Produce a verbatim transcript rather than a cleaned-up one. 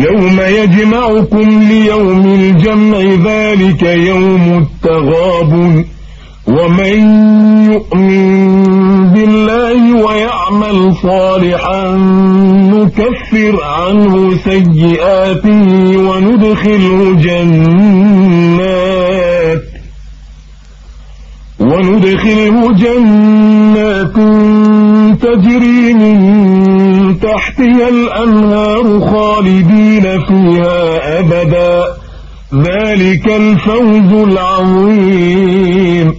يوم يجمعكم ليوم الجمع ذلك يوم التغابن ومن يؤمن بالله ويعمل صالحا نكفر عنه سيئاته وندخله جنات وندخله جنات تجري من تحتها الأنهار خالدين فيها أبدا ذلك الفوز العظيم.